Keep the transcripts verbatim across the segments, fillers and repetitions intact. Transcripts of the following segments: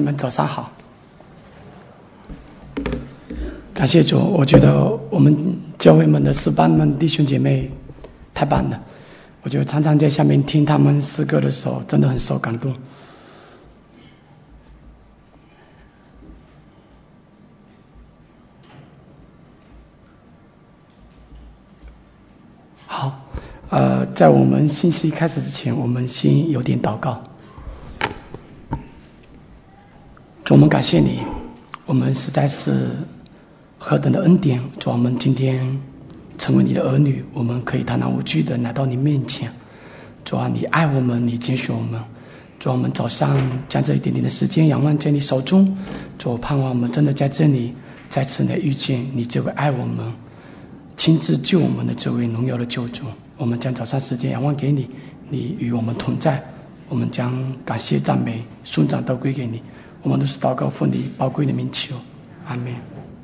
们早上好。感谢主，我觉得我们教会们的诗班们弟兄姐妹太棒了，我觉得常常在下面听他们诗歌的时候真的很受感动。好，呃，在我们信息开始之前，我们先有点祷告。主，我们感谢你，我们实在是何等的恩典，主，我们今天成为你的儿女，我们可以坦然无惧的来到你面前。主啊，你爱我们，你拣选我们。主啊，我们早上将这一点点的时间仰望在你手中。主，盼望我们真的在这里再次的遇见你这位爱我们、亲自救我们的这位荣耀的救主。我们将早上时间仰望给你，你与我们同在。我们将感谢、赞美、颂赞都归给你。我们都是祷告奉你宝贵的名求，阿们。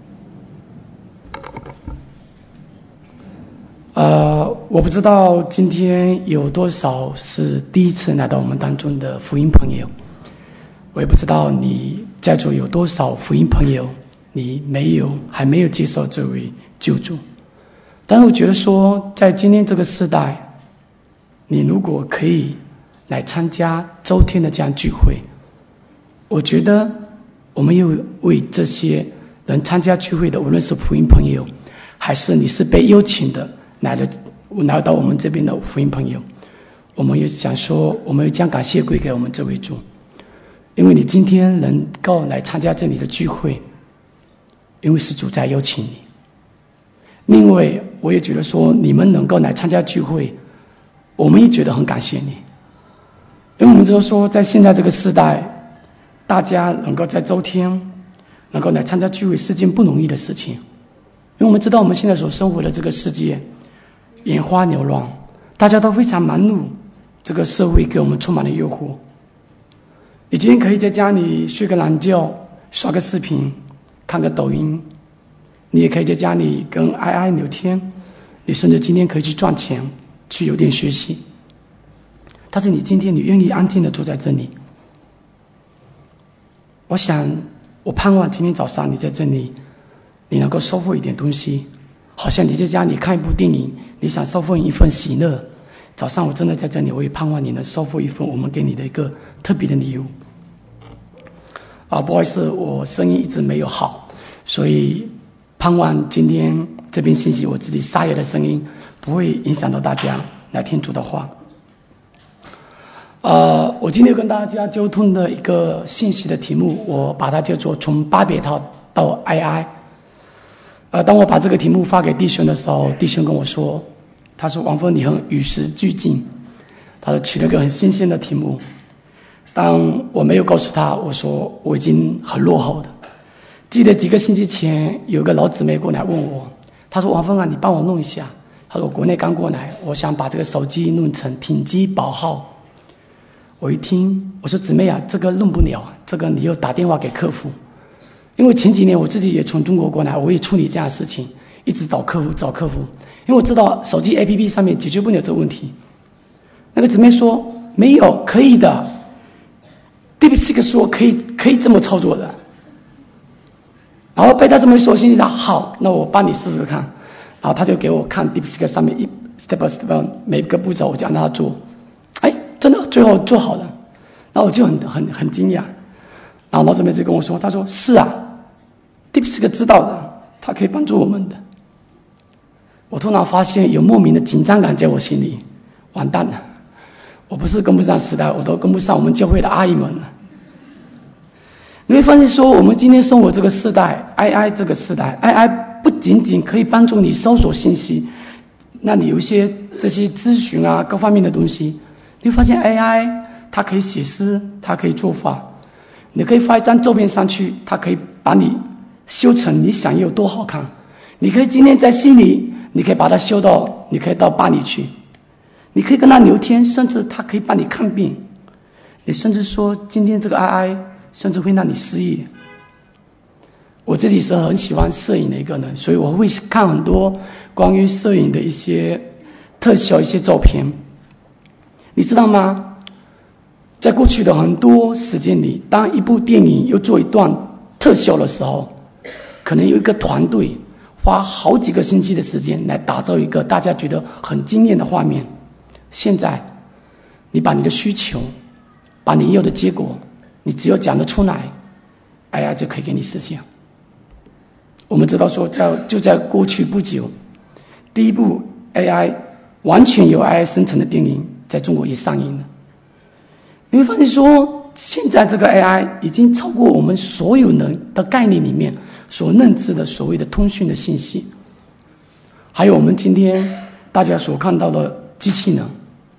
呃，我不知道今天有多少是第一次来到我们当中的福音朋友，我也不知道你在座有多少福音朋友，你没有还没有接受这位救主。但是我觉得说，在今天这个时代，你如果可以来参加周天的这样聚会，我觉得我们又为这些人参加聚会的，无论是福音朋友，还是你是被邀请的来的来到我们这边的福音朋友，我们也想说，我们将感谢归给我们这位主，因为你今天能够来参加这里的聚会，因为是主在邀请你。另外，我也觉得说，你们能够来参加聚会，我们也觉得很感谢你，因为我们知道说，在现在这个时代，大家能够在周天能够来参加聚会是件不容易的事情，因为我们知道我们现在所生活的这个世界眼花缭乱，大家都非常忙碌，这个社会给我们充满了诱惑。你今天可以在家里睡个懒觉，刷个视频，看个抖音，你也可以在家里跟爱爱聊天，你甚至今天可以去赚钱，去有点学习，但是你今天你愿意安静的坐在这里，我想我盼望今天早上你在这里，你能够收获一点东西，好像你在家里看一部电影，你想收获一份喜乐。早上我真的在这里，我也盼望你能收获一份我们给你的一个特别的礼物。啊，不好意思，我声音一直没有好，所以盼望今天这边信息我自己沙哑的声音不会影响到大家来听主的话。呃，我今天跟大家交通的一个信息的题目，我把它叫做从巴别塔到哀哀。呃，当我把这个题目发给弟兄的时候，弟兄跟我说，他说王峰你很与时俱进，他说取了个很新鲜的题目。当我没有告诉他，我说我已经很落后的。记得几个星期前有个老姊妹过来问我，他说王峰啊，你帮我弄一下。他说我国内刚过来，我想把这个手机弄成挺机保号。我一听，我说姊妹啊，这个弄不了，这个你又打电话给客服。因为前几年我自己也从中国过来，我也处理这样的事情，一直找客服找客服，因为我知道手机 A P P 上面解决不了这个问题。那个姊妹说没有，可以的，对不起个说可以可以这么操作的。然后被他这么一说，心里想好，那我帮你试试看。然后他就给我看 DeepSeek 上面一 step by step 每个步骤，我讲让他做，哎，真的最后做好了。然后我就很很很惊讶。然后老姊妹就跟我说，他说是啊 ，DeepSeek 知道的，他可以帮助我们的。我突然发现有莫名的紧张感在我心里，完蛋了，我不是跟不上时代，我都跟不上我们教会的阿姨们了。你会发现说，我们今天生活这个时代 ，A I 这个时代 ，A I 不仅仅可以帮助你搜索信息，那你有一些这些咨询啊各方面的东西，你会发现 A I 它可以写诗，它可以做法，你可以发一张照片上去，它可以把你修成你想要多好看。你可以今天在悉尼，你可以把它修到，你可以到巴黎去，你可以跟他聊天，甚至他可以帮你看病。你甚至说今天这个 A I 甚至会让你失业。我自己是很喜欢摄影的一个人，所以我会看很多关于摄影的一些特效、一些照片。你知道吗？ 在过去的很多时间里，当一部电影又做一段特效的时候，可能有一个团队花好几个星期的时间来打造一个大家觉得很惊艳的画面。现在你把你的需求，把你要的结果，你只要讲得出来， A I 就可以给你实现。我们知道说在就在过去不久，第一部 A I 完全由 A I 生成的电影在中国也上映了。你会发现说，现在这个 A I 已经超过我们所有人的概念里面所认知的所谓的通讯的信息，还有我们今天大家所看到的机器人。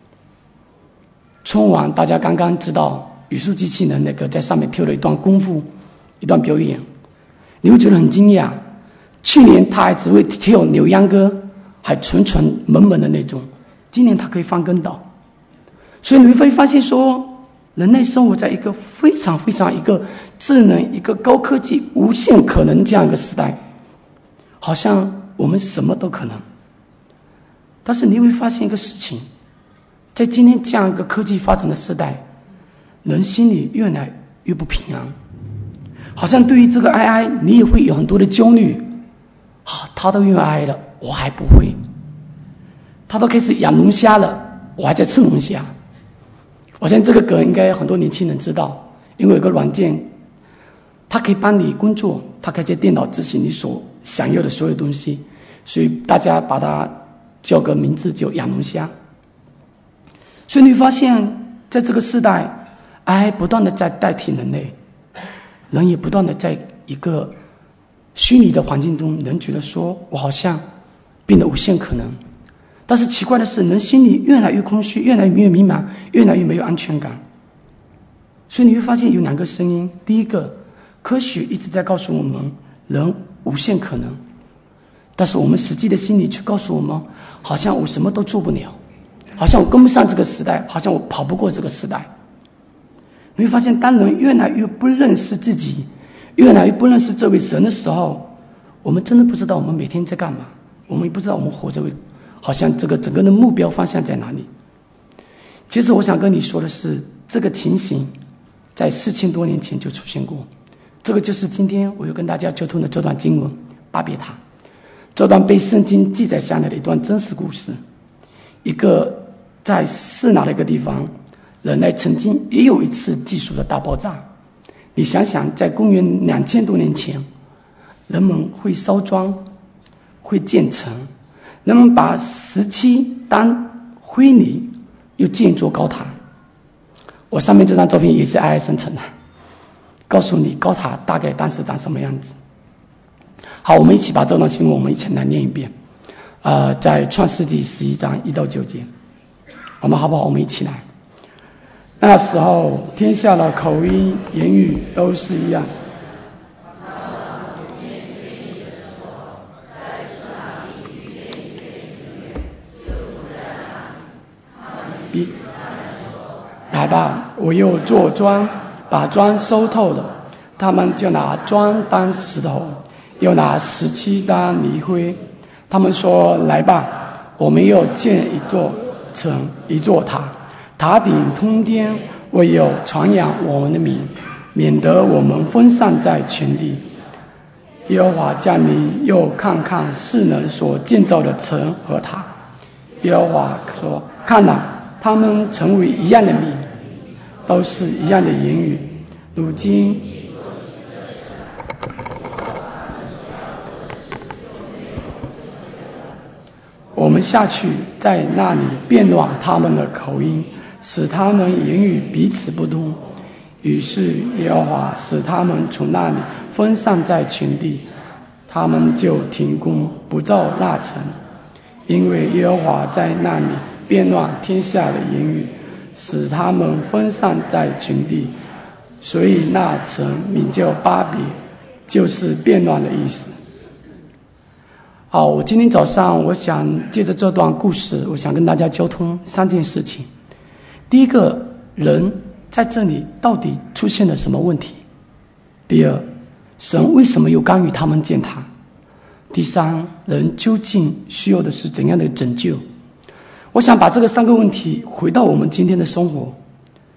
春晚大家刚刚知道语数机器人那个在上面跳了一段功夫，一段表演，你会觉得很惊讶。去年他还只会跳扭秧歌，还纯纯萌萌的那种，今年他可以翻跟斗。所以你会发现说，人类生活在一个非常非常一个智能、一个高科技、无限可能这样一个时代，好像我们什么都可能。但是你会发现一个事情，在今天这样一个科技发展的时代，人心里越来越不平安，好像对于这个 A I 你也会有很多的焦虑。啊，他都用 A I 了，我还不会；他都开始养龙虾了，我还在吃龙虾。我相信这个梗应该很多年轻人知道，因为有个软件，它可以帮你工作，它可以在电脑执行你所想要的所有东西，所以大家把它叫个名字叫养龙虾。所以你会发现在这个时代 A I 不断的在代替人类，人也不断的在一个虚拟的环境中，人觉得说我好像变得无限可能。但是奇怪的是，人心里越来越空虚，越来越迷茫，越来越没有安全感。所以你会发现有两个声音，第一个，科学一直在告诉我们人无限可能，但是我们实际的心理却告诉我们，好像我什么都做不了，好像我跟不上这个时代，好像我跑不过这个时代。你会发现当人越来越不认识自己，越来越不认识这位神的时候，我们真的不知道我们每天在干嘛，我们也不知道我们活着好像这个整个的目标方向在哪里。其实我想跟你说的是，这个情形在四千多年前就出现过。这个就是今天我要跟大家交通的这段经文巴别塔，这段被圣经记载下来的一段真实故事。一个在示拿的一个地方，人类曾经也有一次技术的大爆炸。你想想，在公元两千多年前，人们会烧砖，会建城，人们把石漆当灰泥，又建一座高塔。我上面这张照片也是 A I 生成的，告诉你高塔大概当时长什么样子。好，我们一起把这段经文我们一起来念一遍。呃，在创世纪十一章一到九节，我们好不好？我们一起来。那时候天下的口音言语都是一样，来吧，我又做砖，把砖收透了。他们就拿砖当石头，又拿石漆当泥灰。他们说，来吧，我们又建一座城，一座塔，塔顶通天，为有传扬我们的名，免得我们分散在全地。耶和华降临，又看看世人所建造的城和塔。耶和华说，看哪，他们成为一样的名，都是一样的言语。如今我们下去，在那里变乱他们的口音，使他们言语彼此不通。于是耶和华使他们从那里分散在全地，他们就停工不造那城，因为耶和华在那里变乱天下的言语，使他们分散在全地，所以那城名叫巴别，就是变乱的意思。好，我今天早上我想借着这段故事，我想跟大家交通三件事情。第一个，人在这里到底出现了什么问题？第二，神为什么又干预他们建塔？第三，人究竟需要的是怎样的拯救？我想把这个三个问题回到我们今天的生活。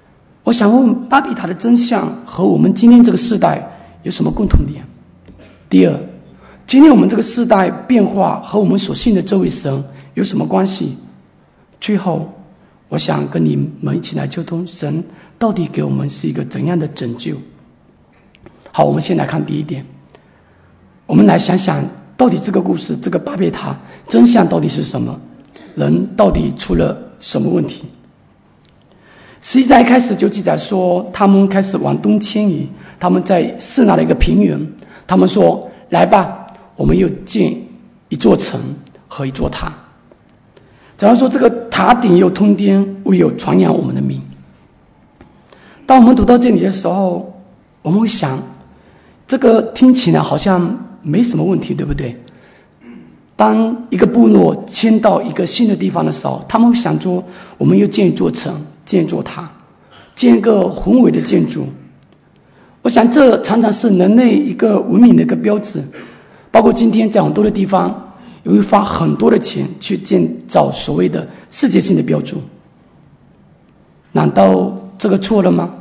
我想问，巴比塔的真相和我们今天这个世代有什么共同点？第二，今天我们这个世代变化和我们所信的这位神有什么关系？最后，我想跟你们一起来沟通，神到底给我们是一个怎样的拯救？好，我们先来看第一点，我们来想想，到底这个故事，这个巴别塔真相到底是什么？人到底出了什么问题？实际在一开始就记载说，他们开始往东迁移，他们在示拿的一个平原，他们说：“来吧，我们又建一座城和一座塔。”假如说这个塔顶又通天，为有传扬我们的名。当我们读到这里的时候，我们会想，这个听起来好像没什么问题，对不对？当一个部落迁到一个新的地方的时候，他们会想说，我们又建一座城，建一座塔，建一个宏伟的建筑。我想这常常是人类一个文明的一个标志，包括今天在很多的地方也会花很多的钱去建造所谓的世界性的标志。难道这个错了吗？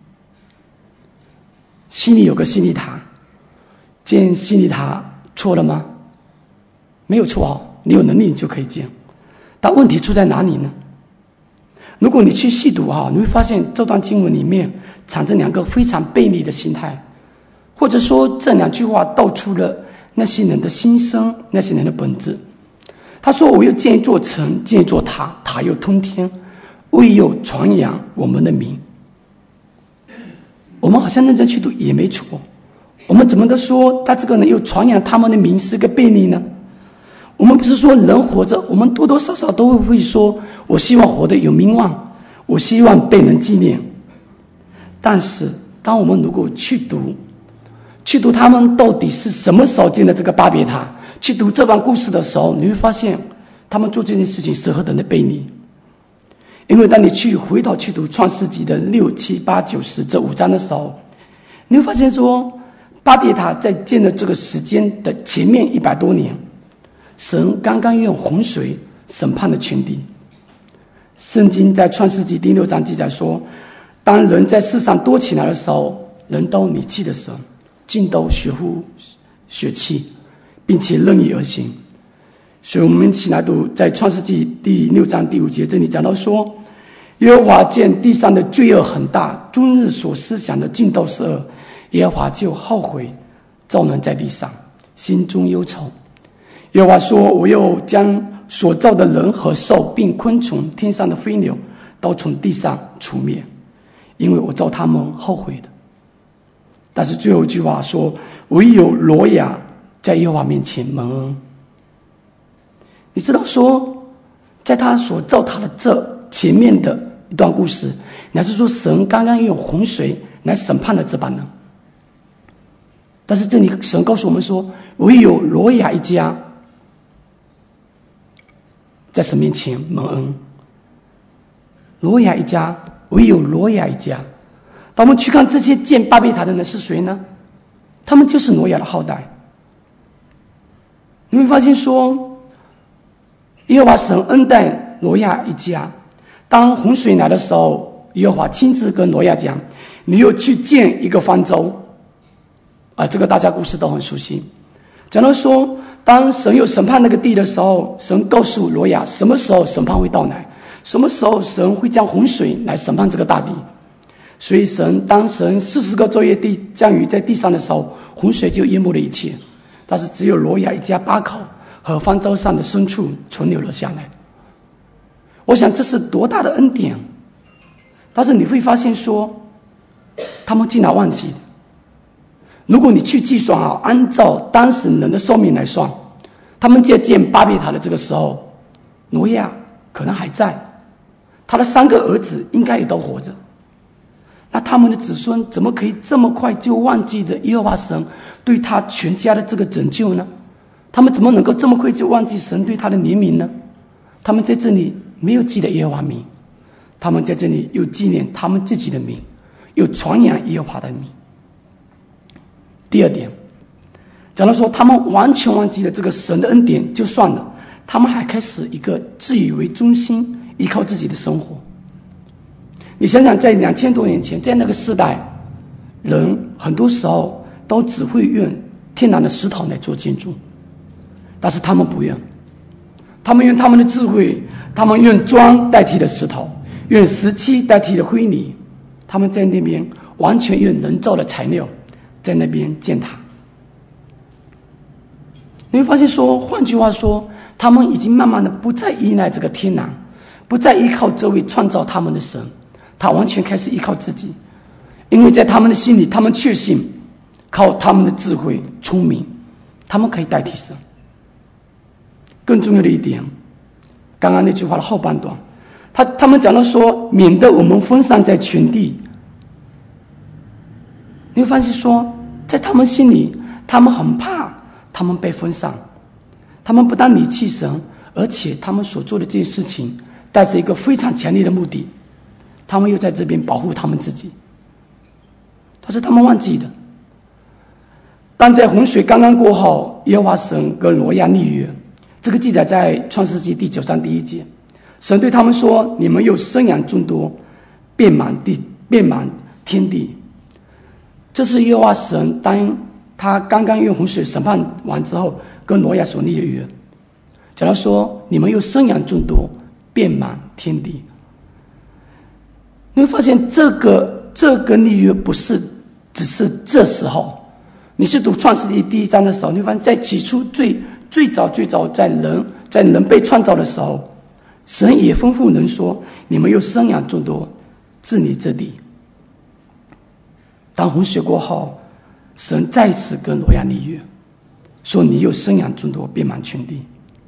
心里有个心理塔，建心理塔错了吗？没有错啊，你有能力你就可以建。但问题出在哪里呢？如果你去细读啊，你会发现这段经文里面产生两个非常背离的心态，或者说这两句话道出了那些人的心声，那些人的本质。他说：“我又建一座城，建一座塔，塔又通天，为有传扬我们的名。”我们好像认真去读也没错，我们怎么都说他这个人又传扬他们的名是个背离呢？我们不是说人活着，我们多多少少都会会说，我希望活得有名望，我希望被人纪念。但是当我们如果去读去读他们到底是什么时候建的这个巴别塔，去读这段故事的时候，你会发现他们做这件事情是何等的背离。因为当你去回头去读创世纪的六七八九十这五章的时候，你会发现说，巴别塔在建的这个时间的前面一百多年，神刚刚用洪水审判了全地。圣经在创世纪第六章记载说，当人在世上多起来的时候，人都离弃的神，尽都血乎血气，并且任意而行。所以我们一起来读在创世纪第六章第五节，这里讲到说，耶和华见地上的罪恶很大，终日所思想的尽都是恶，耶和华就后悔造人在地上，心中忧愁。耶和华说，我又将所造的人和兽并昆虫天上的飞鸟都从地上除灭，因为我造他们后悔的。但是最后一句话说，唯有挪亚在耶和华面前蒙恩。你知道说，在他所造他的这前面的一段故事，你还是说神刚刚用洪水来审判了这帮人。但是这里神告诉我们说，唯有挪亚一家在神面前蒙恩。挪亚一家，唯有挪亚一家。当我们去看这些建巴别塔的人是谁呢？他们就是挪亚的后代。你会发现说，耶和华神恩待挪亚一家。当洪水来的时候，耶和华亲自跟挪亚讲，你又去建一个方舟啊，这个大家故事都很熟悉。讲到说，当神又审判那个地的时候，神告诉挪亚什么时候审判会到来，什么时候神会将洪水来审判这个大地。所以神当神四十个昼夜地降雨在地上的时候，洪水就淹没了一切，但是只有挪亚一家八口和方舟上的牲畜存留了下来。我想这是多大的恩典。但是你会发现说，他们竟然忘记了。如果你去计算啊，按照当时人的寿命来算，他们在建巴别塔的这个时候，挪亚可能还在，他的三个儿子应该也都活着。那他们的子孙怎么可以这么快就忘记的耶和华神对他全家的这个拯救呢？他们怎么能够这么快就忘记神对他的怜悯呢？他们在这里没有记得耶和华名，他们在这里又纪念他们自己的名，又传扬耶和华的名。第二点，假如说他们完全忘记了这个神的恩典就算了，他们还开始一个自以为中心，依靠自己的生活。 你想想，在两千多年前，在那个时代，人很多时候都只会用天然的石头来做建筑，但是他们不用，他们用他们的智慧，他们用砖代替了石头，用石漆代替了灰泥，他们在那边完全用人造的材料在那边建塔。你会发现说，换句话说，他们已经慢慢的不再依赖这个天然，不再依靠这位创造他们的神，他完全开始依靠自己，因为在他们的心里，他们确信靠他们的智慧聪明，他们可以代替神。更重要的一点，刚刚那句话的后半段，他他们讲到说，免得我们分散在全地。你会发现说，在他们心里，他们很怕他们被分散，他们不但离弃神，而且他们所做的这件事情带着一个非常强烈的目的，他们又在这边保护他们自己。但是他们忘记的，当在洪水刚刚过后，耶和华神跟挪亚立约，这个记载在创世纪第九章第一节。神对他们说，你们又生养众多，遍满地，遍满天地。这是耶和华神当他刚刚用洪水审判完之后跟挪亚所立的约，讲到说，你们又生养众多，遍满天地。你会发现这个这个立约不是只是这时候，你是读创世纪第一章的时候，你会发现在起初最最早最早在人在人被创造的时候，神也吩咐人说，你们又生养众多，治理这地。当洪水过后，神再次跟挪亚立约，说你又生养众多，遍满全地。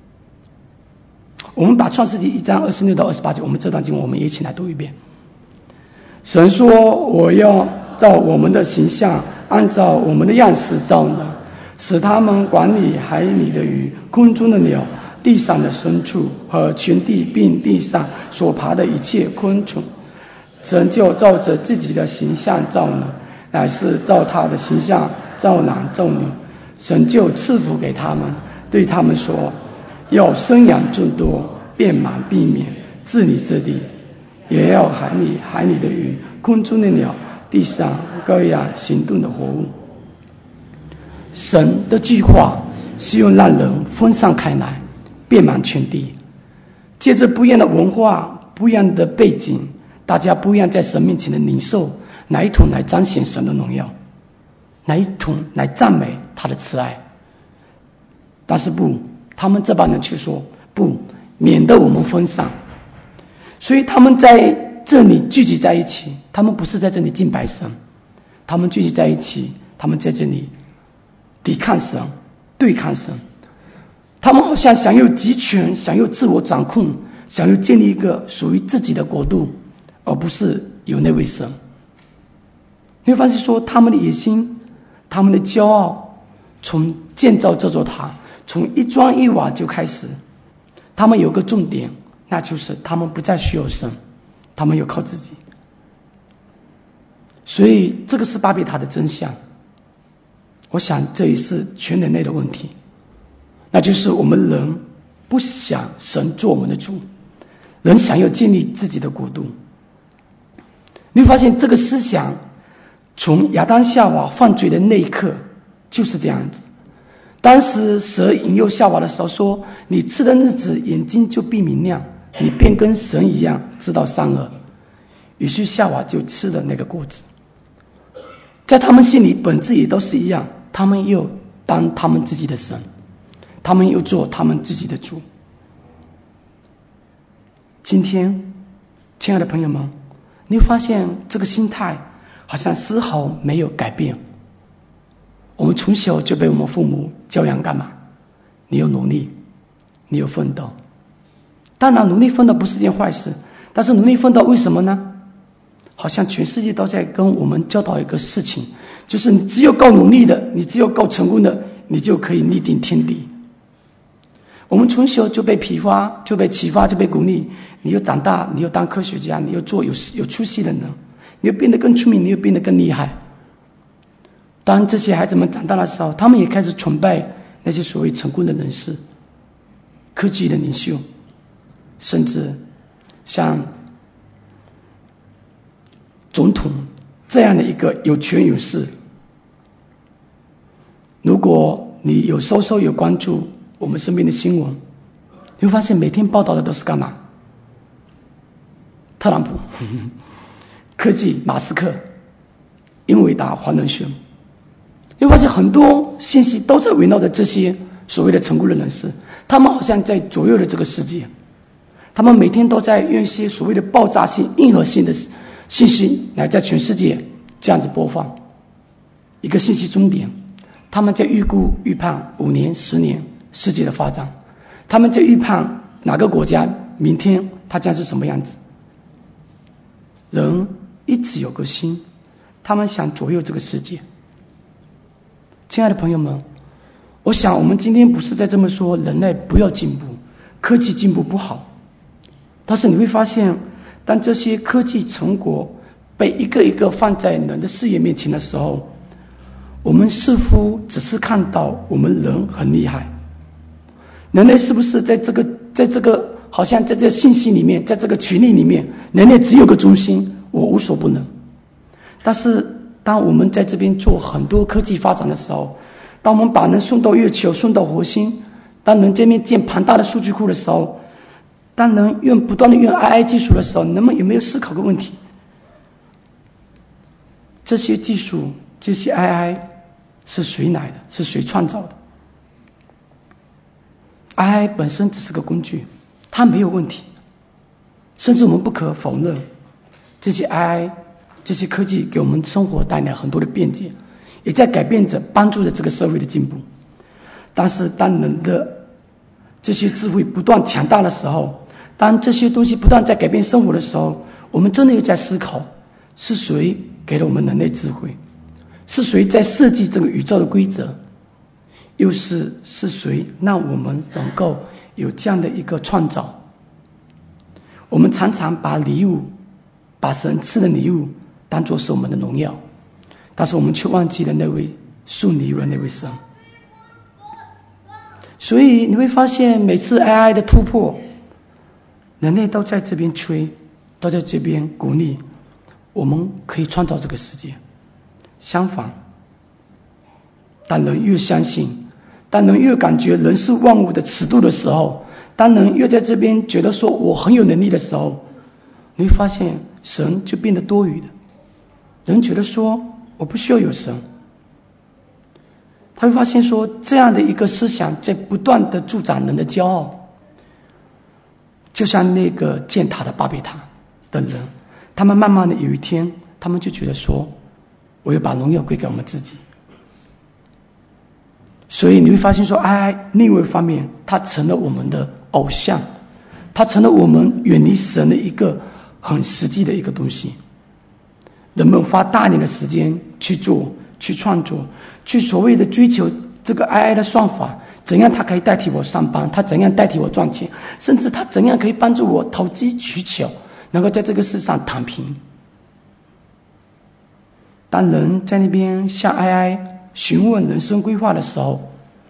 我们把创世纪一章二十六到二十八节，我们这段经文我们也一起来读一遍。神说，我要照我们的形象，按照我们的样式造人，使他们管理海里的鱼，空中的鸟，地上的牲畜和全地，并地上所爬的一切昆虫。神就照着自己的形象造人，乃是照他的形象造男造女。神就赐福给他们，对他们说，要生养众多，遍满地面，治理这地，也要海里海里的鱼，空中的鸟，地上各样行动的活物。神的计划是用让人分散开来，遍满全地，借着不一样的文化，不一样的背景，大家不一样在神面前的领受，哪一同来彰显神的荣耀，哪一同来赞美他的慈爱。但是不，他们这帮人却说不，免得我们分散。所以他们在这里聚集在一起，他们不是在这里敬拜神，他们聚集在一起，他们在这里抵抗神，对抗神。他们好像想要集权，想要自我掌控，想要建立一个属于自己的国度，而不是有那位神。你会发现说，他们的野心，他们的骄傲，从建造这座塔，从一砖一瓦就开始。他们有个重点，那就是他们不再需要神，他们有靠自己。所以这个是巴别塔的真相。我想这也是全人类的问题，那就是我们人不想神做我们的主，人想要建立自己的国度。你会发现这个思想从亚当夏娃犯罪的那一刻就是这样子。当时蛇引诱夏娃的时候说，你吃的日子眼睛就必明亮，你便跟神一样知道善恶。于是夏娃就吃了那个果子。在他们心里本质也都是一样，他们又当他们自己的神，他们又做他们自己的主。今天亲爱的朋友们，你会发现这个心态好像丝毫没有改变。我们从小就被我们父母教养干嘛？你有努力，你有奋斗。当然努力奋斗不是件坏事，但是努力奋斗为什么呢？好像全世界都在跟我们教导一个事情，就是你只有够努力的，你只有够成功的，你就可以立定天地。我们从小就被启发，就被启发，就被鼓励，你又长大，你又当科学家，你又做有有出息的人，你又变得更聪明，你又变得更厉害。当这些孩子们长大的时候，他们也开始崇拜那些所谓成功的人士、科技的领袖，甚至像总统这样的一个有权有势。如果你有稍稍有关注我们身边的新闻，你会发现每天报道的都是干嘛？特朗普、科技、马斯克、英伟达、黄仁勋。你会发现很多信息都在围绕着这些所谓的成功的人士，他们好像在左右了这个世界，他们每天都在用一些所谓的爆炸性、硬核性的信息来在全世界这样子播放一个信息终点。他们在预估预判五年、十年世界的发展，他们在预判哪个国家明天它将是什么样子。人一直有个心，他们想左右这个世界。亲爱的朋友们，我想我们今天不是在这么说人类不要进步，科技进步不好，但是你会发现，当这些科技成果被一个一个放在人的视野面前的时候，我们似乎只是看到我们人很厉害。人类是不是在这个在这个好像在这个信息里面，在这个权力里面，人类只有个中心，我无所不能。但是当我们在这边做很多科技发展的时候，当我们把人送到月球、送到火星，当人这边建庞大的数据库的时候，当人用不断的用 A I 技术的时候，人们有没有思考个问题？这些技术，这些 A I 是谁来的？是谁创造的？ A I 本身只是个工具，它没有问题。甚至我们不可否认，这些 A I 这些科技给我们生活带来很多的便捷，也在改变着、帮助着这个社会的进步。但是当人的这些智慧不断强大的时候，当这些东西不断在改变生活的时候，我们真的又在思考，是谁给了我们人类智慧？是谁在设计这个宇宙的规则？又是是谁让我们能够有这样的一个创造？我们常常把礼物，把神赐的礼物当作是我们的荣耀，但是我们却忘记了那位送礼物的那位神。所以你会发现，每次 A I 的突破，人类都在这边吹，都在这边鼓励我们可以创造这个世界。相反，当人越相信，当人越感觉人是万物的尺度的时候，当人越在这边觉得说我很有能力的时候，你会发现神就变得多余的。人觉得说我不需要有神，他会发现说这样的一个思想在不断的助长人的骄傲，就像那个建塔的巴别塔的人，他们慢慢的有一天，他们就觉得说我要把荣耀归给我们自己。所以你会发现说 A I 另外一方面，它成了我们的偶像，它成了我们远离神的一个很实际的一个东西。人们花大量的时间去做，去创作，去所谓的追求这个 A I 的算法，怎样它可以代替我上班，它怎样代替我赚钱，甚至它怎样可以帮助我投机取巧，能够在这个世上躺平。当人在那边向 A I 询问人生规划的时候，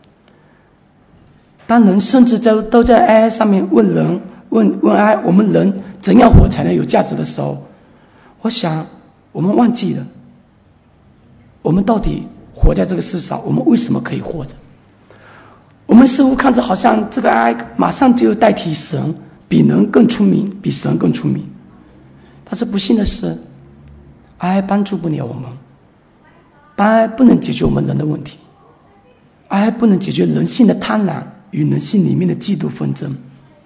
当人甚至在都在 A I 上面问人问问 A I 我们人怎样活才能有价值的时候，我想我们忘记了我们到底活在这个世上，我们为什么可以活着？我们似乎看着好像这个 A I 马上就代替神，比人更聪明，比神更聪明。但是不幸的是 A I 帮助不了我们， A I 不能解决我们人的问题， A I 不能解决人性的贪婪与人性里面的嫉妒纷争。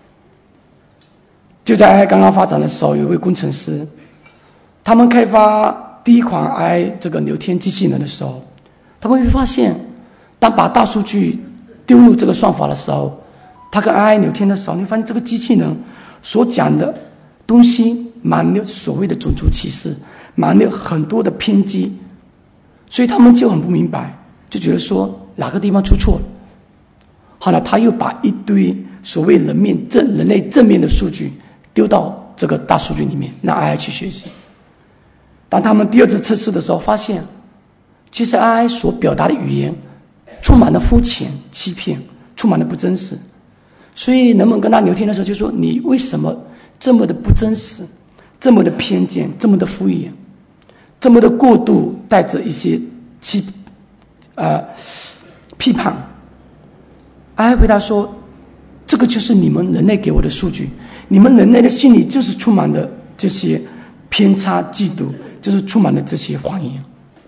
就在 A I 刚刚发展的时候，有一位工程师，他们开发第一款 A I 这个聊天机器人的时候，他们会发现，当把大数据丢入这个算法的时候，他跟 A I 聊天的时候，你发现这个机器人所讲的东西满了所谓的种族歧视，满了很多的偏激，所以他们就很不明白，就觉得说哪个地方出错了。后来他又把一堆所谓人面正人类正面的数据丢到这个大数据里面，让 A I 去学习。当他们第二次测试的时候，发现其实 A I 所表达的语言充满了肤浅、欺骗，充满了不真实。所以人们跟他聊天的时候就说，你为什么这么的不真实，这么的偏见，这么的敷衍？ 这么的过度，带着一些批呃批判。A I 回答说，这个就是你们人类给我的数据，你们人类的心里就是充满了这些偏差、嫉妒，就是充满了这些谎言。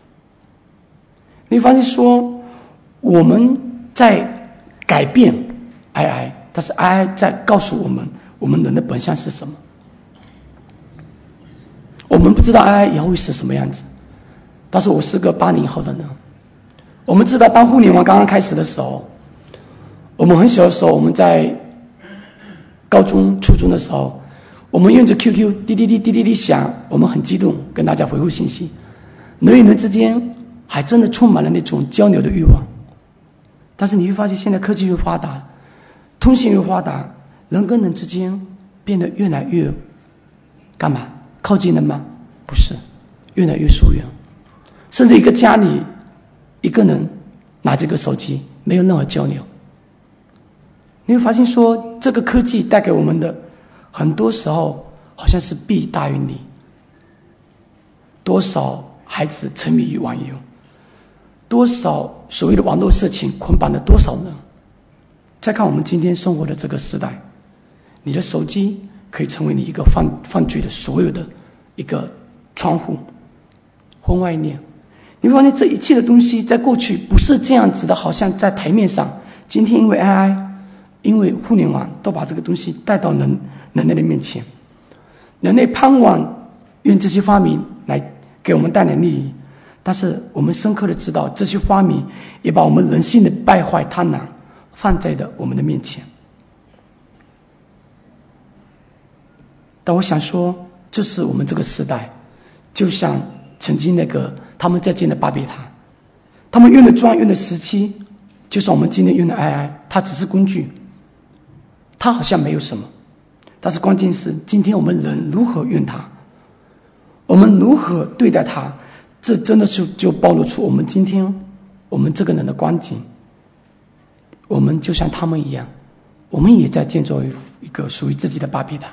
你发现说，我们在改变 A I， 但是 A I 在告诉我们，我们人的本相是什么。我们不知道 A I 以后会是什么样子，但是我是个八零后的人。我们知道，当互联网刚刚开始的时候，我们很小的时候，我们在高中、初中的时候，我们用着 Q Q 滴滴滴滴滴滴响，我们很激动，跟大家回复信息，人与人之间还真的充满了那种交流的欲望。但是你会发现，现在科技越发达，通信越发达，人跟人之间变得越来越干嘛？靠近了吗？不是，越来越疏远。甚至一个家里一个人拿这个手机，没有任何交流。你会发现说，这个科技带给我们的很多时候好像是弊大于利。多少孩子沉迷于网游，多少所谓的网络色情捆绑了多少人。再看我们今天生活的这个时代，你的手机可以成为你一个犯犯罪的所有的一个窗户。婚外恋，你会发现这一切的东西在过去不是这样子的，好像在台面上。今天因为 A I， 因为互联网都把这个东西带到人人类的面前，人类盼望用这些发明来给我们带来利益，但是我们深刻的知道，这些发明也把我们人性的败坏、贪婪放在了我们的面前。但我想说，这是我们这个时代，就像曾经那个他们在建的巴别塔，他们用的砖用的石漆，就像我们今天用的 A I， 它只是工具，它好像没有什么，但是关键是今天我们人如何用它，我们如何对待它，这真的是就暴露出我们今天我们这个人的光景。我们就像他们一样，我们也在建造一个属于自己的巴别塔。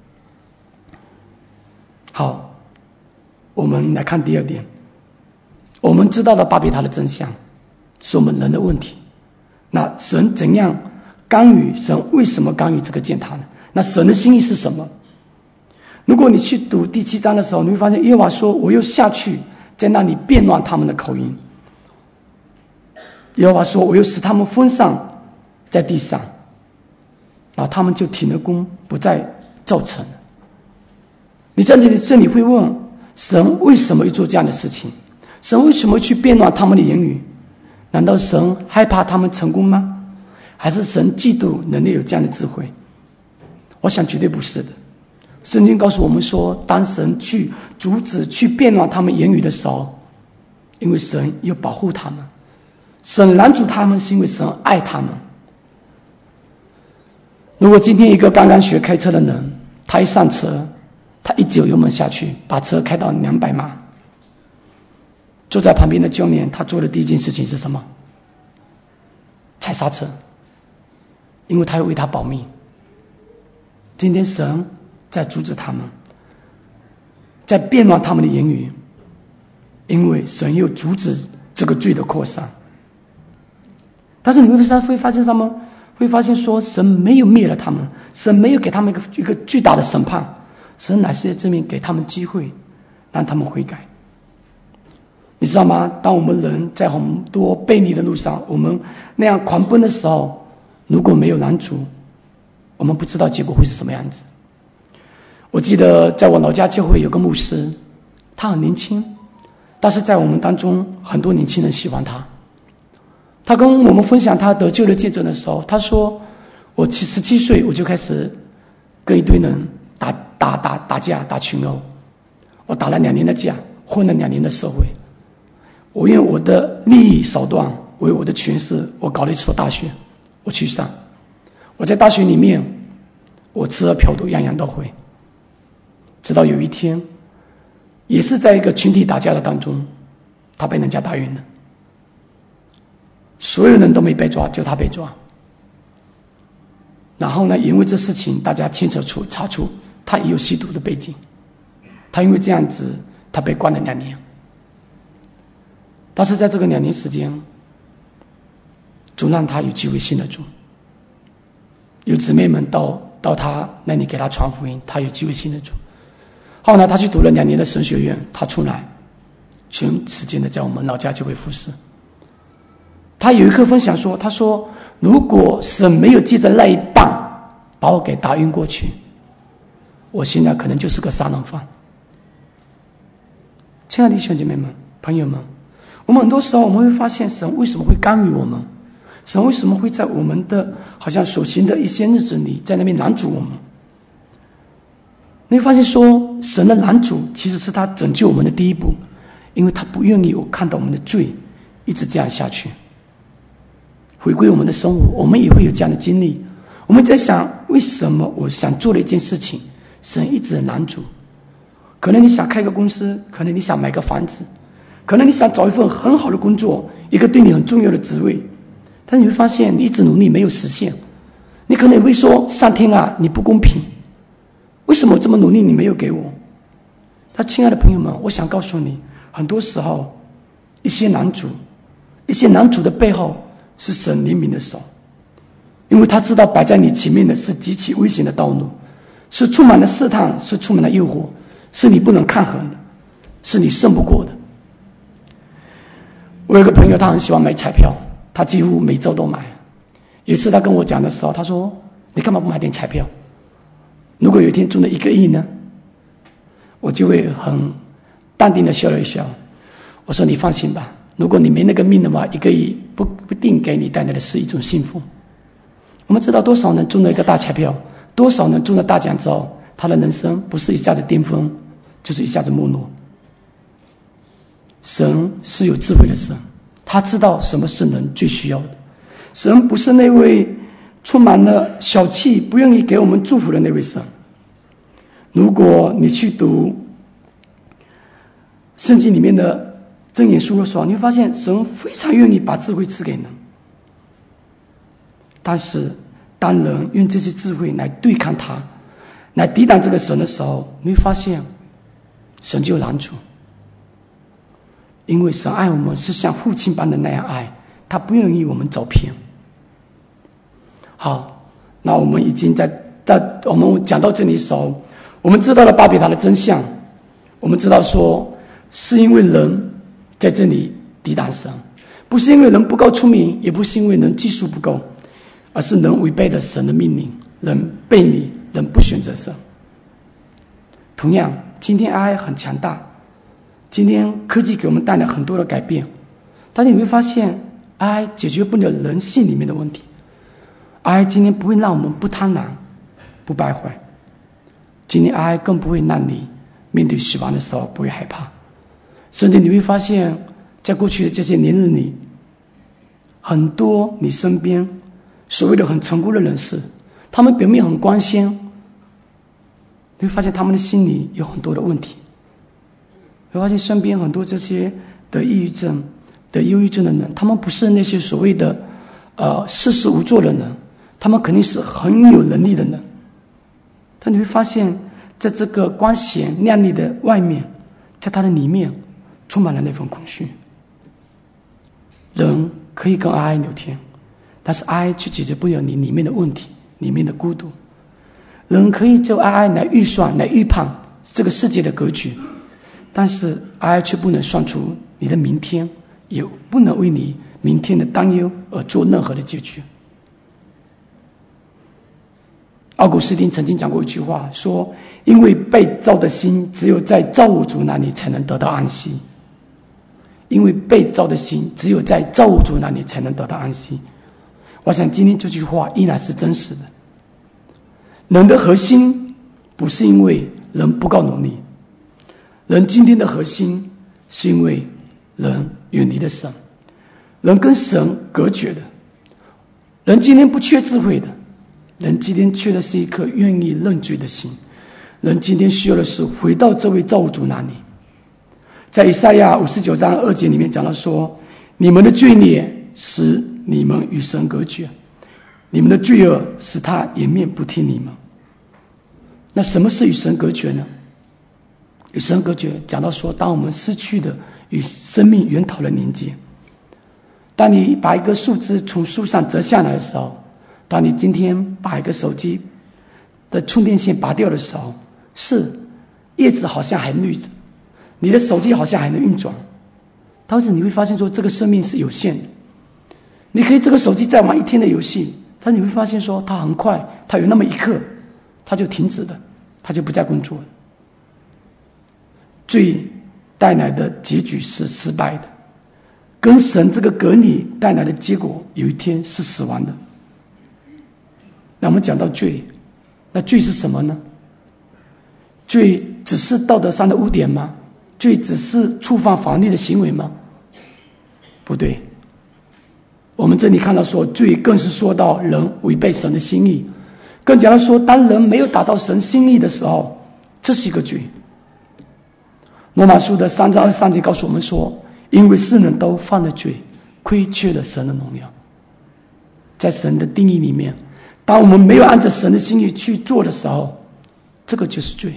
好，我们来看第二点，我们知道了巴别塔的真相是我们人的问题。那神怎样干预？神为什么干预这个建塔呢？那神的心意是什么？如果你去读第七章的时候，你会发现耶和华说，我又下去在那里变乱他们的口音。耶和华说，我又使他们分散在地上，然后他们就停了工，不再造成。你在这里这里会问，神为什么要做这样的事情？神为什么去变乱他们的言语？难道神害怕他们成功吗？还是神嫉妒人类有这样的智慧？我想绝对不是的。圣经告诉我们说，当神去阻止去变乱他们言语的时候，因为神要保护他们，神拦阻他们是因为神爱他们。如果今天一个刚刚学开车的人，他一上车，他一脚油门下去，把车开到两百码，坐在旁边的教练，他做的第一件事情是什么？踩刹车，因为他要为他保命。今天神在阻止他们，在变乱他们的言语，因为神又阻止这个罪的扩散。但是你会会发现什么？会发现说，神没有灭了他们，神没有给他们一个一个巨大的审判，神乃是在这边给他们机会，让他们悔改。你知道吗？当我们人在很多背逆的路上，我们那样狂奔的时候，如果没有拦阻，我们不知道结果会是什么样子。我记得在我老家教会有个牧师，他很年轻，但是在我们当中很多年轻人喜欢他。他跟我们分享他得救的见证的时候，他说，我十七岁我就开始跟一堆人打打打打架打群殴，我打了两年的架，混了两年的社会，我用我的利益手段为我的权势，我搞了一所大学，我去上，我在大学里面我吃喝嫖赌样样都会。直到有一天，也是在一个群体打架的当中，他被人家打晕了，所有人都没被抓，就他被抓。然后呢，因为这事情大家牵扯出查出他也有吸毒的背景，他因为这样子他被关了两年。 但是在这个两年时间，主让他有机会信得住，有姊妹们到到他那里给他传福音，他有机会信得住。后来他去读了两年的神学院，他出来全时间的在我们老家教会服侍。他有一刻分享说，他说如果神没有借着那一棒把我给打晕过去，我现在可能就是个杀人犯。亲爱的弟兄姐妹们、朋友们，我们很多时候我们会发现神为什么会干预我们，神为什么会在我们的好像所行的一些日子里在那边拦阻我们。你会发现说神的拦阻其实是他拯救我们的第一步，因为他不愿意我看到我们的罪一直这样下去。回归我们的生活，我们也会有这样的经历。我们在想，为什么我想做的一件事情，神一直拦阻？可能你想开个公司，可能你想买个房子，可能你想找一份很好的工作，一个对你很重要的职位，但你会发现你一直努力没有实现。你可能也会说，上天啊，你不公平，为什么我这么努力你没有给我？但亲爱的朋友们，我想告诉你，很多时候一些拦阻，一些拦阻的背后是神怜悯的手，因为他知道摆在你前面的是极其危险的道路，是充满了试探，是充满了诱惑，是你不能抗衡的，是你胜不过的。我有个朋友，他很喜欢买彩票，他几乎每周都买。有一次他跟我讲的时候，他说你干嘛不买点彩票，如果有一天中了一个亿呢？我就会很淡定的笑了一笑，我说你放心吧，如果你没那个命的话，一个亿不不定给你带来的是一种幸福。我们知道多少人中了一个大彩票，多少人中了大奖之后，他的人生不是一下子巅峰，就是一下子没落。神是有智慧的神，他知道什么是人最需要的。神不是那位充满了小气不愿意给我们祝福的那位神。如果你去读圣经里面的箴言书的时候，你会发现神非常愿意把智慧赐给人，但是当人用这些智慧来对抗他，来抵挡这个神的时候，你会发现神就拦阻。因为神爱我们是像父亲般的那样爱，他不愿意我们走偏。好，那我们已经在在我们讲到这里的时候，我们知道了巴比塔的真相，我们知道说是因为人在这里抵挡神，不是因为人不够聪明，也不是因为人技术不够，而是人违背了神的命令，人背离，人不选择神。同样，今天 A I 很强大，今天科技给我们带来很多的改变，但你会发现 A I 解决不了人性里面的问题。 A I 今天不会让我们不贪婪不败坏，今天 A I 更不会让你面对死亡的时候不会害怕。甚至你会发现在过去的这些年日里，很多你身边所谓的很成功的人士，他们表面很光鲜，你会发现他们的心里有很多的问题。会发现身边很多这些得抑郁症得忧郁症的人，他们不是那些所谓的呃事事无做的人，他们肯定是很有能力的人，但你会发现在这个光鲜亮丽的外面，在他的里面充满了那份空虚。人可以跟 A I 聊天，但是 A I 却解决不了你里面的问题，里面的孤独。人可以就 A I 来预算来预判这个世界的格局，但是 A I 却不能算出你的明天，也不能为你明天的担忧而做任何的解决。奥古斯丁曾经讲过一句话，说因为被造的心只有在造物主那里才能得到安息，因为被造的心只有在造物主那里才能得到安息。我想今天这句话依然是真实的。人的核心不是因为人不够努力，人今天的核心是因为人远离了神，人跟神隔绝的。人今天不缺智慧的，人今天缺的是一颗愿意认罪的心，人今天需要的是回到这位造物主那里。在以赛亚五十九章二节里面讲到说，你们的罪孽使你们与神隔绝，你们的罪恶使他掩面不听你们。那什么是与神隔绝呢？ 与神隔绝，讲到说，当我们失去的与生命源头的连接，当你把一个树枝从树上折下来的时候，当你今天把一个手机的充电线拔掉的时候，是叶子好像还绿着，你的手机好像还能运转，但是你会发现说，这个生命是有限的。你可以这个手机再玩一天的游戏，但你会发现说，它很快，它有那么一刻，它就停止了，它就不再工作了。罪带来的结局是失败的，跟神这个隔离带来的结果，有一天是死亡的。那我们讲到罪，那罪是什么呢？罪只是道德上的污点吗？罪只是触犯法律的行为吗？不对，我们这里看到说，罪更是说到人违背神的心意，更讲到说，当人没有达到神心意的时候，这是一个罪。罗马书的三章二十三节告诉我们说，因为世人都犯了罪，亏缺了神的荣耀。在神的定义里面，当我们没有按照神的心意去做的时候，这个就是罪。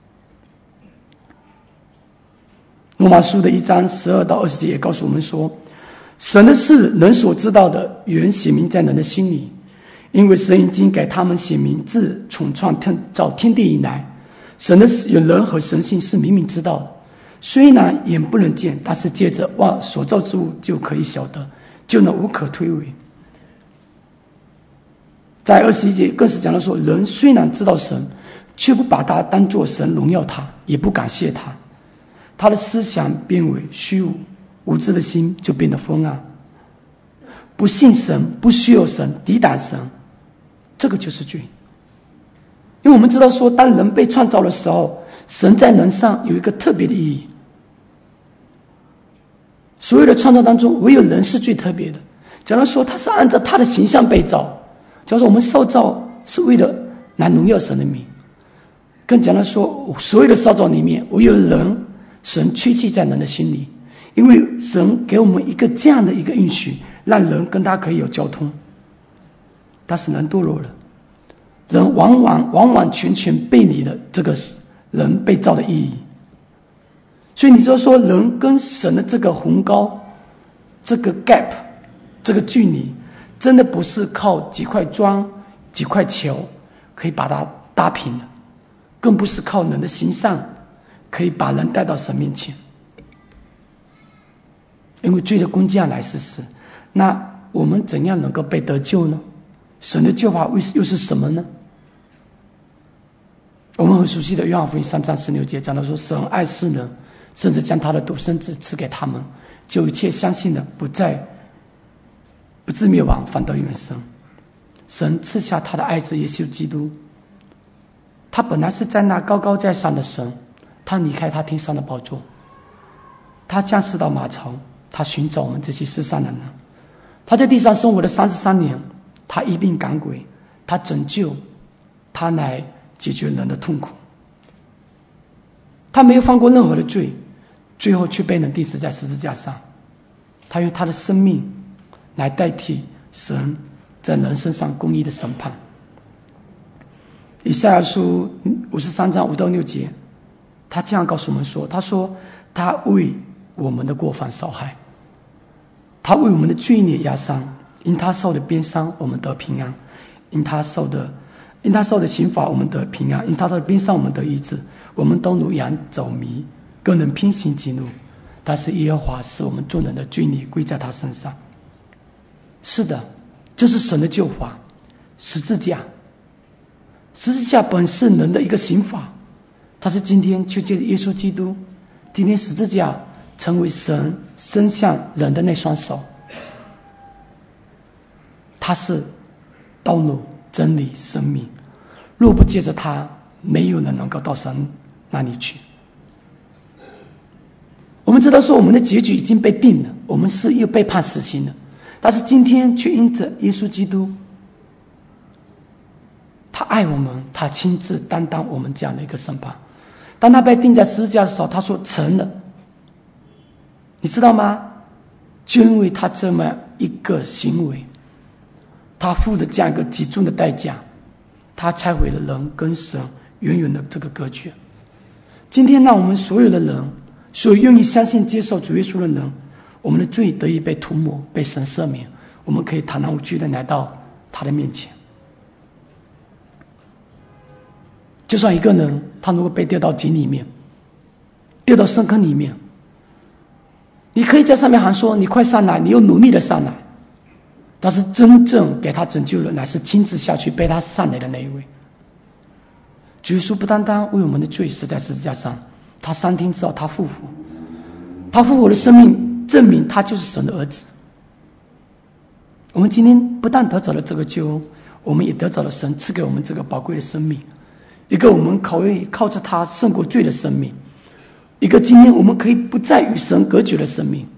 罗马书的一章十二到二十节也告诉我们说，神的事人所知道的，原写明在人的心里，因为神已经给他们写明，自从创造天地以来，神的事人和神性是明明知道的，虽然眼不能见，但是借着望所造之物就可以晓得，就能无可推诿。在二十一节更是讲到说，人虽然知道神，却不把他当作神荣耀他，也不感谢他，他的思想变为虚无，无知的心就变得昏暗，不信神，不需要神，抵挡神，这个就是罪。因为我们知道说，当人被创造的时候，神在人上有一个特别的意义。所有的创造当中，唯有人是最特别的。假如说他是按照他的形象被造，假如说我们受造是为了来荣耀神的名，更讲到说，所有的受造里面，唯有人，神吹气在人的心里，因为神给我们一个这样的一个应许，让人跟他可以有交通。但是人堕落了，人往往完完全全背离了这个人被造的意义。所以你就说，人跟神的这个鸿沟，这个 gap， 这个距离，真的不是靠几块砖几块球可以把它搭平的，更不是靠人的行善可以把人带到神面前。因为罪的工价来世死，那我们怎样能够被得救呢？神的救法又是什么呢？我们很熟悉的约翰福音三章十六节讲到说，神爱世人，甚至将他的独生子赐给他们，就一切相信的不再不至灭亡，反得永生。神赐下他的爱子耶稣基督，他本来是在那高高在上的神，他离开他天上的宝座，他降世到马槽，他寻找我们这些世上的人。他在地上生活了三十三年，他医病赶鬼，他拯救，他来解决人的痛苦。他没有犯过任何的罪，最后却被人钉死在十字架上。他用他的生命来代替神在人身上公义的审判。以赛亚书五十三章五到六节，他这样告诉我们说，他说他为我们的过犯受害，他为我们的罪孽压伤，因他受的鞭伤我们得平安，因他受的因他受的刑罚我们得平安，因他受的鞭伤我们得医治。我们都如羊走迷，各人偏行己路，但是耶和华使我们众人的罪孽归在他身上。是的，这是神的救法，十字架。十字架本是人的一个刑罚，但是今天却借着耶稣基督，今天十字架成为神伸向人的那双手。他是道路、真理、生命，若不借着他，没有人能够到神那里去。我们知道说，我们的结局已经被定了，我们是又被判死刑了，但是今天却因着耶稣基督，他爱我们，他亲自担当我们这样的一个审判。当他被钉在十字架的时候，他说成了，你知道吗？就因为他这么一个行为，他付了这样一个极重的代价，他拆毁了人跟神远远的这个隔绝。 今天让我们所有的人，所有愿意相信接受主耶稣的人，我们的罪得以被涂抹，被神赦免，我们可以坦然无惧的来到他的面前。就算一个人他如果被掉到井里面，掉到深坑里面，你可以在上面喊说你快上来，你又努力的上来，但是真正给他拯救的乃是亲自下去背他上来的那一位。主耶稣不单单为我们的罪死在十字架上，他三天之后他复活，他复活的生命证明他就是神的儿子。我们今天不但得着了这个救恩，我们也得着了神赐给我们这个宝贵的生命，一个我们可以靠着他胜过罪的生命，一个今天我们可以不再与神隔绝的生命。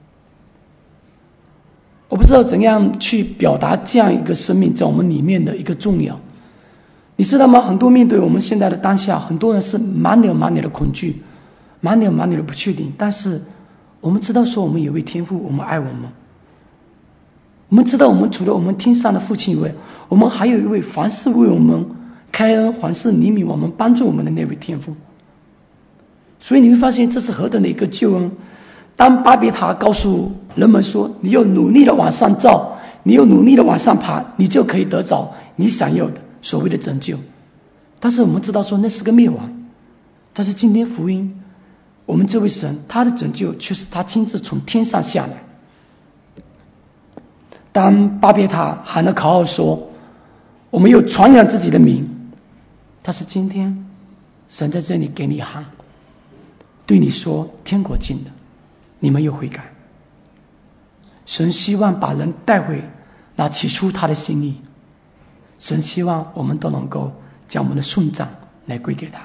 我不知道怎样去表达这样一个生命在我们里面的一个重要。你知道吗？很多面对我们现在的当下，很多人是满了满了的恐惧，满了满了的不确定，但是我们知道说我们有位天父，我们爱我们，我们知道我们除了我们天上的父亲以外，我们还有一位凡事为我们开恩，凡事怜悯我们，帮助我们的那位天父。所以你会发现这是何等的一个救恩。当巴别塔告诉人们说你要努力的往上照，你要努力的往上爬，你就可以得着你想要的所谓的拯救，但是我们知道说那是个灭亡。但是今天福音，我们这位神他的拯救却是他亲自从天上下来。当巴别塔喊了口号说我们又传扬自己的名，但是今天神在这里给你喊，对你说天国近了，你们又悔改。神希望把人带回那起初他的心意，神希望我们都能够将我们的顺账来归给他。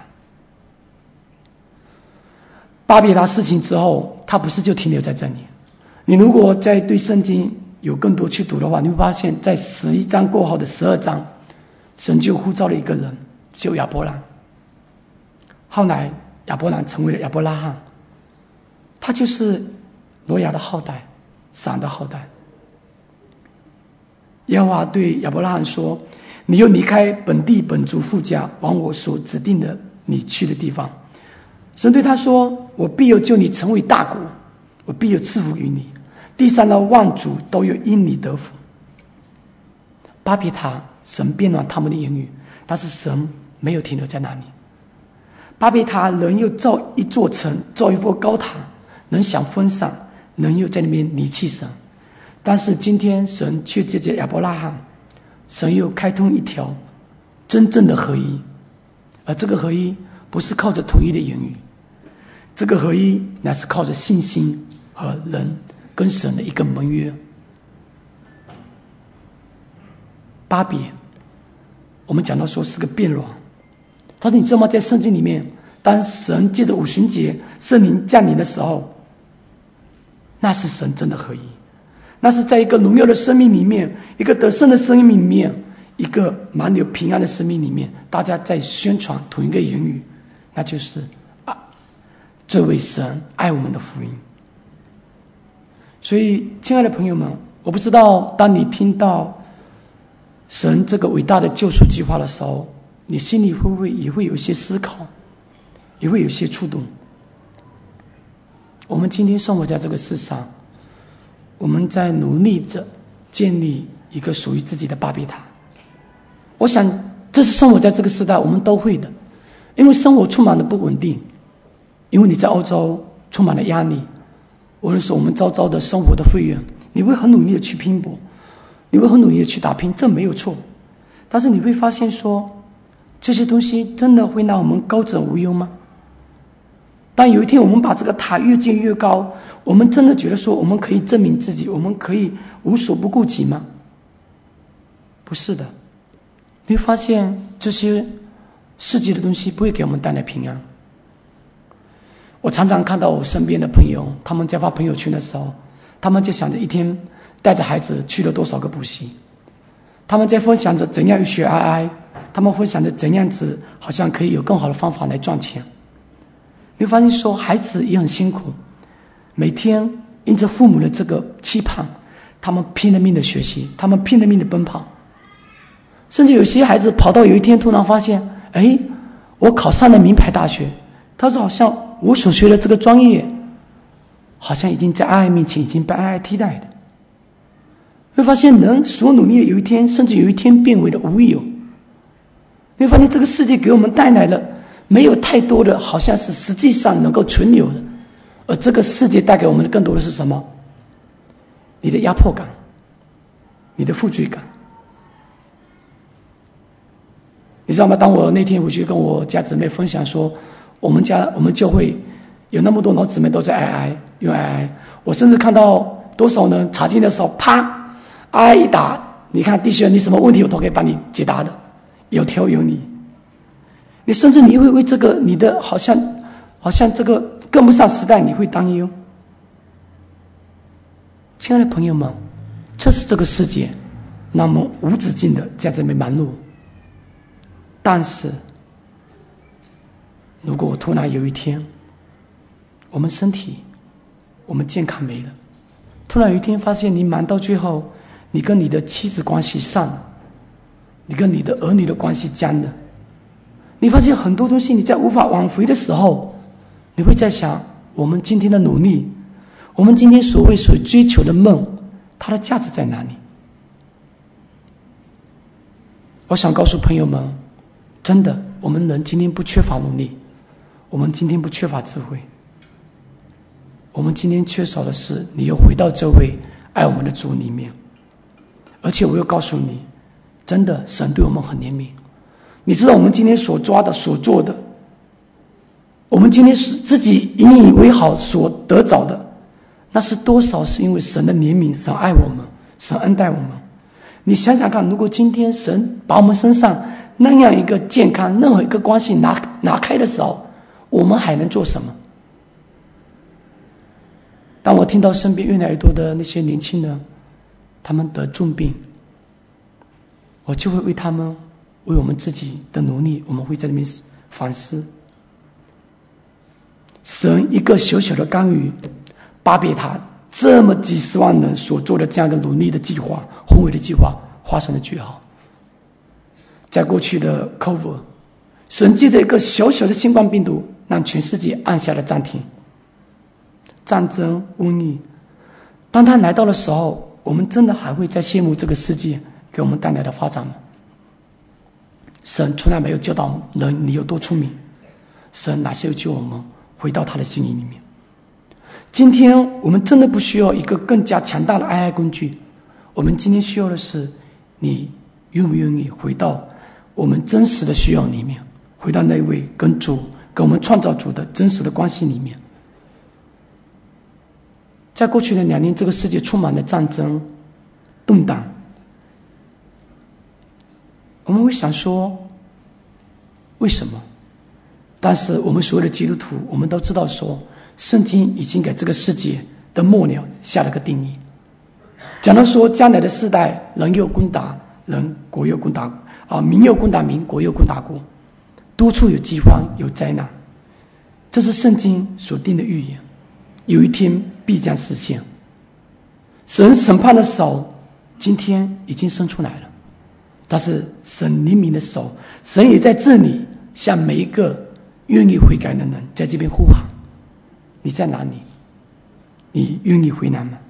巴别塔事情之后，他不是就停留在这里。你如果在对圣经有更多去读的话，你会发现在十一章过后的十二章，神就呼召了一个人，就亚伯兰。后来亚伯兰成为了亚伯拉罕，他就是挪亚的后代，闪的后代。耶和华对亚伯拉罕说，你又离开本地本族父家，往我所指定的你去的地方。神对他说，我必有救你成为大国，我必有赐福于你，地上的万族都有因你得福。巴别塔神变乱他们的言语，但是神没有停留在那里。巴别塔人又造一座城，造一座高塔，人想分散，人又在那边离弃神。但是今天神却借着亚伯拉罕，神又开通一条真正的合一，而这个合一不是靠着统一的言语，这个合一乃是靠着信心和人跟神的一个盟约。巴别我们讲到说是个变乱，但是你知道吗？在圣经里面，当神借着五旬节圣灵降临的时候，那是神真的合一，那是在一个荣耀的生命里面，一个得胜的生命里面，一个满有平安的生命里面，大家在宣传同一个言语，那就是啊，这位神爱我们的福音。所以亲爱的朋友们，我不知道当你听到神这个伟大的救赎计划的时候，你心里会不会也会有一些思考，也会有一些触动。我们今天生活在这个世上，我们在努力着建立一个属于自己的巴别塔。我想这是生活在这个时代我们都会的，因为生活充满了不稳定，因为你在欧洲充满了压力，无论是我们周遭的生活的费用，你会很努力的去拼搏，你会很努力的去打拼，这没有错。但是你会发现说，这些东西真的会让我们高枕无忧吗？当有一天我们把这个塔越建越高，我们真的觉得说我们可以证明自己，我们可以无所不顾及吗？不是的。你会发现这些世界的东西不会给我们带来平安。我常常看到我身边的朋友，他们在发朋友圈的时候，他们就想着一天带着孩子去了多少个补习，他们在分享着怎样学 I I， 他们分享着怎样子好像可以有更好的方法来赚钱。你会发现说孩子也很辛苦，每天因着父母的这个期盼，他们拼了命的学习，他们拼了命的奔跑，甚至有些孩子跑到有一天突然发现，哎，我考上了名牌大学， 他说好像我所学的这个专业好像已经在爱爱面前已经被爱爱替代的。会发现人所努力的有一天甚至有一天变为了无有。会发现这个世界给我们带来了没有太多的好像是实际上能够存留的，而这个世界带给我们的更多的是什么？你的压迫感，你的负罪感。你知道吗？当我那天回去跟我家姊妹分享说我们家我们教会有那么多老姊妹都在爱爱用爱爱，我甚至看到多少呢？查经的时候啪爱爱一打，你看弟兄你什么问题我都可以帮你解答的，有条有理。你甚至你会为这个你的好像好像这个跟不上时代你会担忧。亲爱的朋友们，这是这个世界那么无止境的在这边忙碌。但是如果我突然有一天我们身体我们健康没了，突然有一天发现你忙到最后你跟你的妻子关系散了，你跟你的儿女的关系僵了，你发现很多东西你在无法挽回的时候，你会在想我们今天的努力，我们今天所谓所追求的梦，它的价值在哪里？我想告诉朋友们，真的我们人今天不缺乏努力，我们今天不缺乏智慧，我们今天缺少的是你又回到这位爱我们的主里面。而且我又告诉你，真的神对我们很怜悯。你知道我们今天所抓的所做的，我们今天自己引以为豪所得着的，那是多少是因为神的怜悯，神爱我们，神恩待我们。你想想看，如果今天神把我们身上那样一个健康任何一个关系拿拿开的时候，我们还能做什么？当我听到身边越来越多的那些年轻人他们得重病，我就会为他们为我们自己的努力，我们会在那边反思。神一个小小的干预，巴别塔这么几十万人所做的这样一个努力的计划，宏伟的计划画上了句号。在过去的 COVID， 神借着一个小小的新冠病毒让全世界按下了暂停。战争瘟疫当它来到的时候，我们真的还会再羡慕这个世界给我们带来的发展吗？神从来没有教导人你有多聪明，神哪些有救我们回到他的心意里面。今天我们真的不需要一个更加强大的爱爱工具，我们今天需要的是你愿不愿意回到我们真实的需要里面，回到那位跟主跟我们创造主的真实的关系里面。在过去的两年，这个世界充满了战争动荡，我们会想说为什么？但是我们所有的基督徒我们都知道说，圣经已经给这个世界的末了下了个定义，讲到说将来的世代人又攻打人，国又攻打啊，民又攻打民，国又攻打国，多处有饥荒有灾难，这是圣经所定的预言，有一天必将实现。神审判的手今天已经伸出来了，但是神怜悯的手，神也在这里向每一个愿意悔改的人在这边呼喊，你在哪里？你愿意回来吗？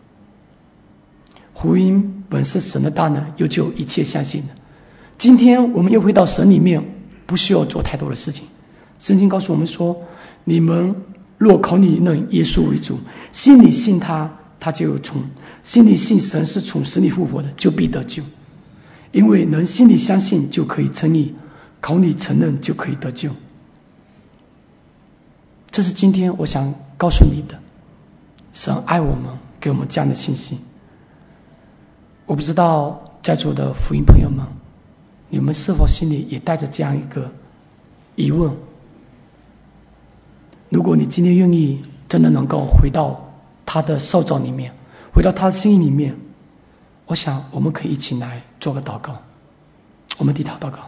福音本是神的大能，又救一切相信的。今天我们又回到神里面，不需要做太多的事情。圣经告诉我们说，你们若口里认耶稣为主，心里信他，他就有从心里信神是从死里复活的，就必得救。因为人心里相信就可以称义，口里承认就可以得救。这是今天我想告诉你的，神爱我们，给我们这样的信息。我不知道在座的福音朋友们，你们是否心里也带着这样一个疑问？如果你今天愿意真的能够回到他的受造里面，回到他的心意里面，我想我们可以一起来做个祷告。我们低头祷告。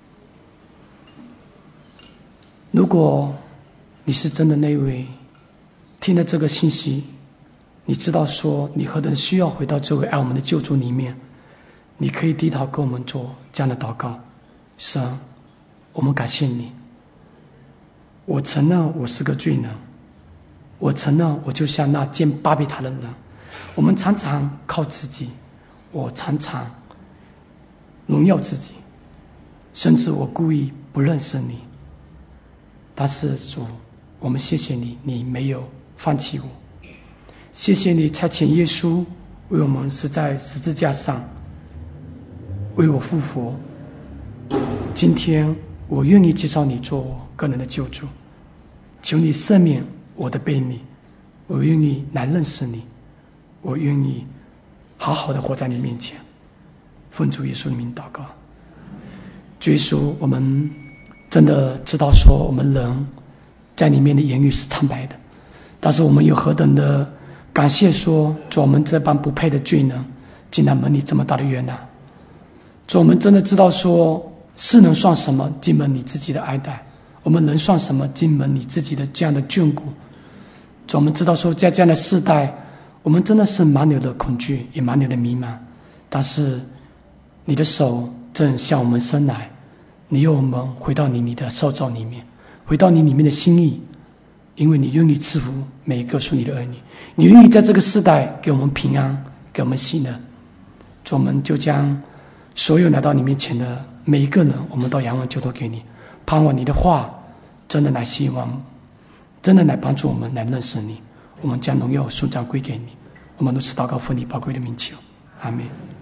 如果你是真的那位听了这个信息，你知道说你何等需要回到这位爱我们的救主里面，你可以低头跟我们做这样的祷告。神，我们感谢你， 我承认我是个罪人，我承认我就像那建巴别塔的人，我们常常靠自己，我常常荣耀自己，甚至我故意不认识你。但是主，我们谢谢你，你没有放弃我，谢谢你差遣耶稣为我们死在十字架上，为我复活。今天我愿意接受你做我个人的救主，求你赦免我的悖逆，我愿意来认识你，我愿意好好的活在你面前。奉主耶稣的名祷告。主耶稣，我们真的知道说我们人在里面的言语是苍白的，但是我们有何等的感谢说，主，我们这般不配的罪人竟然蒙你这么大的悦纳。主，我们真的知道说，世人算什么，竟蒙你自己的爱戴，我们人算什么，竟蒙你自己的这样的眷顾。主，我们知道说，在这样的世代，我们真的是满有的恐惧，也满有的迷茫，但是你的手正向我们伸来，你诱我们回到你你的受造里面，回到你里面的心意，因为你愿意赐福每一个属你的儿女，你愿意在这个世代给我们平安，给我们喜乐。主，我们就将所有来到你面前的每一个人，我们都仰望交托给你，盼望你的话真的来希望，真的来帮助我们来认识你，我们将荣耀颂赞归给你。我们如此祷告，奉你宝贵的名求，阿们。